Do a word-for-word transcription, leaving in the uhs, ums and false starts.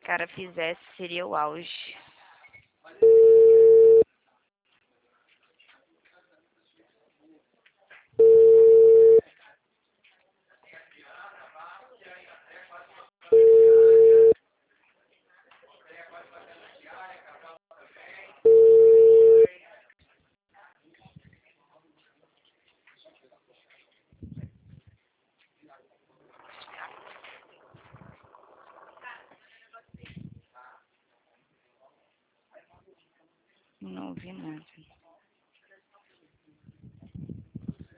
cara fizesse, seria o auge. Não ouvi nada.